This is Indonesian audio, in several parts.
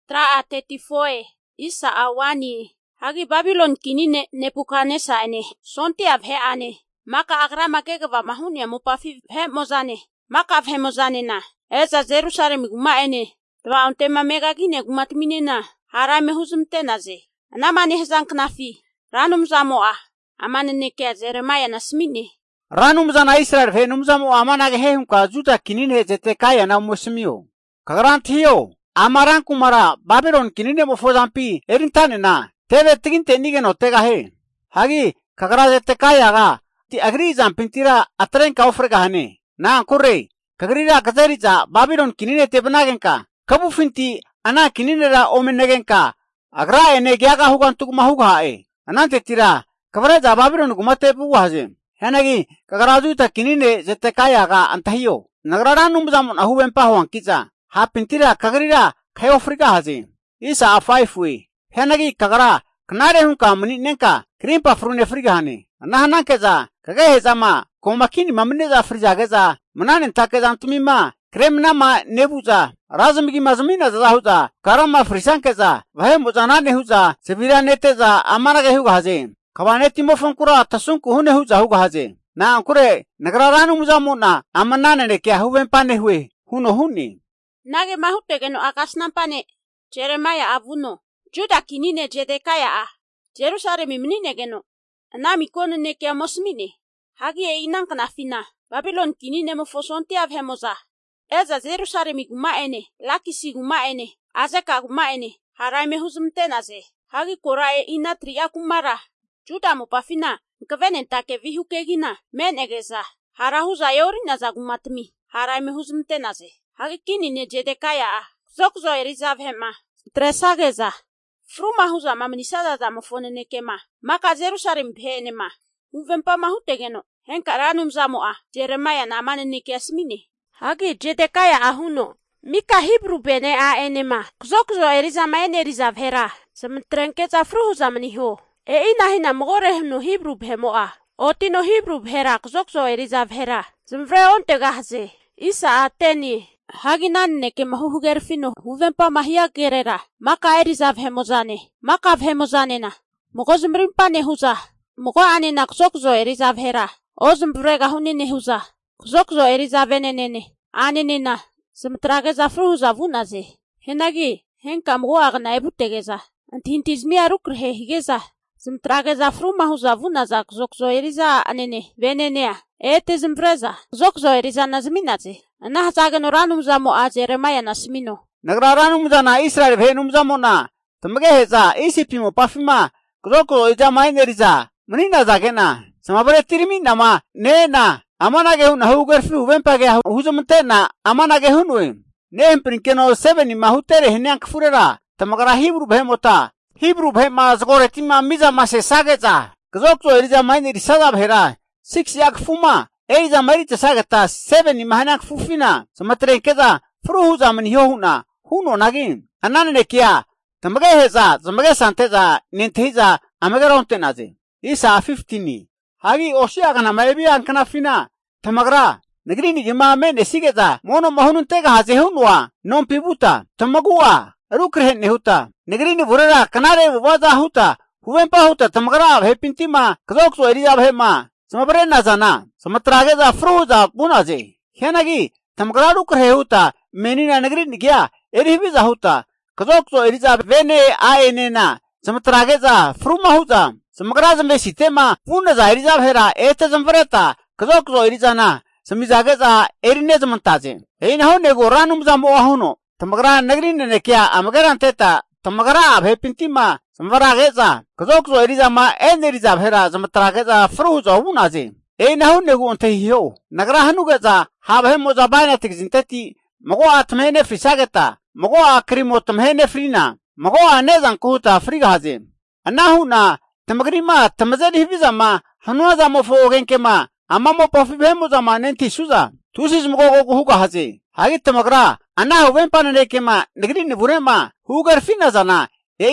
Tra atetifoe, isa awani. Hagi Babylon kinine Nebukadnesa ane. Sonti abhe ane. Maka agra makegava mahunia mupafi he mozane. Maka abhe mozane na. Eza Jerusalem guma ene. Dwa ontema mega gine gumatmine na. Harame huzumte naze. Anamane hezan knafi. Ranum zamoa. Amane neke Jeremiah nasmine. Ranum zana Israel he numzamo amanage he hunka juda kinine Zetekaya na musmio. Kagrantiyo. Amaran kumara Babylon kinine mofozampi erintane na. Teve tiginte nigeno tega he. Hagi kagra Zetekaya ga. Ti agri zampintira atrenka ofrega hane. Na kurre. Kagrira kazariza Babylon kinine tebnagenka. Kabu finti ana kinine ra omenegenka. Agra ene gyaga hugantuk mahuga hae. Anante tira. Kavraza Babylon gumate buwaze. Henagi kagrajuta kinine Zetekaya ga antahiyo. Nagraranum zamun ahuben pahuan kiza. Hapintira kagrira kayo frika haze. Isa afaifwe. Henagi kagra knare hunka muninenka krimpa frune frika hane. Nahanan keza kage zama komakini mamneza frija geza mananen takeza antumima kremna ma nebuza razmigi mazmina zahuza karama frisan keza vahe muzanane huza sevira neteza amanage huga haze. Kawane timofonkura tasunku hune huza huga haze. Na ankure nagraranu muzamuna amanane ne kya huwen pane huwe huno huni. Nage mahutegeno akasnampane Jeremiah avuno. Juda kinine Zetekaya a. Jerusalem mninegeno. Nami kono ne kya mosmine. Hagi inang kanafina. Babylon kinine mofosonti avhemoza. Eza Jerusalem guma ene. Lakisi guma ene. Azeka guma ene. Haraime huzumte naze. Hagi korae inatria kumara. Juda mopafina. Nkvenentake vihukegina. Men egeza. Harahuza yori naza gumatmi. Haraime huzumte naze. Hagi kinine Zetekaya a. Zokzo erizavhema. Tresageza. Fruma huza mamnisada za mofone nekema. Maka Jerusalem phenema. Uvempa mahutegeno. Henka ranum zamoa. Jeremiah na amane nekiasmine. Hagi Zetekaya ahuno. Mika Hebrew bene a enema. Zokzo erizama ene erizavhera. Samtrenkeza fruhu zamniho. Inahina mgore no Hebrew bhemoa. Otino Hebrew bhera zokzo erizavhera. Zmvre ontegahze. Isa ateni. Hagi nanne ke mahugerfino huvempa mahia gerera. Maka erizavhemozane. Maka vhemozane na. Mogo zmrimpane huza. Mogo anena zokzo erizavhera. Ozmvrega hunine huza. Zokzo erizavenenene. Anenena. Zmtrageza fruhuza vunaze. Henagi. Henka mgo agna ebutegeza. Antintizmia rukrehe higeza. Zmtrageza fruma huza vunaza zokzo eriza anene. Venenea. Ete zmvreza. Zokzo eriza nazminaze. Nah zagen ranum zamo a Jeremiah nasmino. Nagraranum zana Israel he numzamo na. Tamge heza isipimo pafima. Kroko ijama ineriza. Munina zagena. Samabare tirimi nama. Nena. Amanage hun hugerfi uvenpage huzumtena. Amanage hunwe. Ne prinkeno 7 mahutere henyank furera. Tamagra Hebrew behemota. Hebrew behema zgore tima miza mase sageza. Kroko ijama ineriza bhera. 6 yak fuma. Eiza marita sagata 7 mahanak fufina. Samatrenkeza fruhuza manihuna. Huno nagin. Anane kia. Tamage heza. Tamage santeza. Ninteza. Amagaronte naze. Isa 15. Hagi oshiagana maybe ankanafina. Tamagra. Nagrini gima mene sigeza. Mono mahununtega haze hunwa. Non pibuta. Tamagua. Rukrehen nehuta. Nagrini vurera kanare waza huta. Huvenpa huta. Tamagra hepintima. Kazokso eriza bhema. Samabare nazana. Samatrageza fruza bunaze. Henagi. Tamagra rukre huta. Menina nagrini gya. Eribiza huta. Kazokso eriza vene aenena. Samatrageza fruma huta. Samagra zambe sitema. Bunaza eriza bhera. Ete zamvareta. Kazokso erizana. Samizageza erine zamantaze. Eina ho nego ranum zambo ahuno. Tamagra nagrini nekya amagaranteta. Tamagra abhepintima. Samvarageza. Kazokso erizama eneriza bhera. Samatrageza fruza bunaze. Eina ho nego ontehiyo. Nagra hanugeza. Habhemoza baina tikzinteti. Mago atmene frisageta. Mago akrimo tamhene frina. Mago anezan kuhuta friga haze. Anahuna. Tamagrima tamazedi hivizama. Hanuaza mofo genkema. Amamo pofibhemoza manenti suza. Tusis mgogo huga haze. Hagi tamagra. Anahu vempana nekema. Negrini vurema. Hugar fina zana.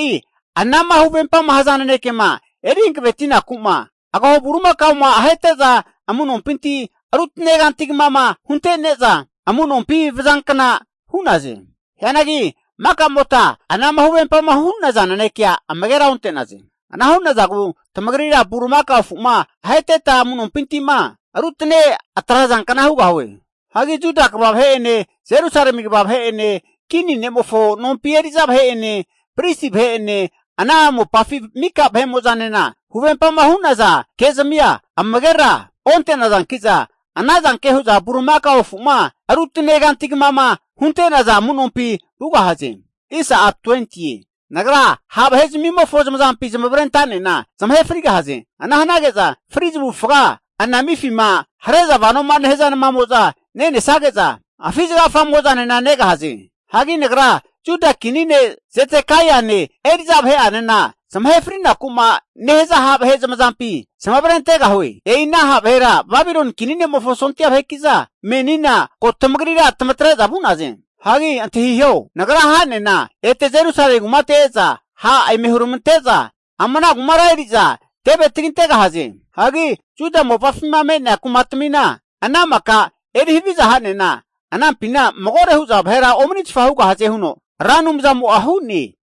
Anama huvempa mahazana nekema. Erink vetina kuma. Agaho buruma kauma aheteza. Amunon pinti. Arutnegan tigmama. Hunte neza. Amunon pi vizankana. Hunaze. Yanagi. maka mota ana mahuben pamahunna zanane kya amagera unte naze ana hunna zagu tamagrira burumaka fuma haiteta munum pintima arutne atrazan kana huga howe hagi juda kabab he ene Jerusalem kabab he ene kini nemofo non pieriza he ene prisib he ene ana mo pafi mika he mozanena huben pamahunna za kezamia amagera onte nazan kiza anazan kehuza burumaka fuma arutne gantig mama hunte naza munumpi huga haze isa at 20 nagra hab hez mimo fo zampi zambrentane na zamhe friga haze ana hanageza frizu fuga anami fima hareza vano man hezan mamoza ne sageza afiza famoza ne na nega haze hagi nagra juda kinine zete kaya ne erizab he anena zamhe frina kuma neheza hab hez zampi samabrente ga hoy eina hab hera babylon kinine mo fo sontia hekiza menina kotamgrira atmatre zabunaze hagi antihiyo nagara hanena ete Jerusalem gumateza ha ay mehurumteza amana gumarairiza tebe tigintega haze hagi juda mopafima mena kumatmina anamaka edihibiza hanena anampina mogore huza bhera omnich fahuga haze huno ranum zamu ahuni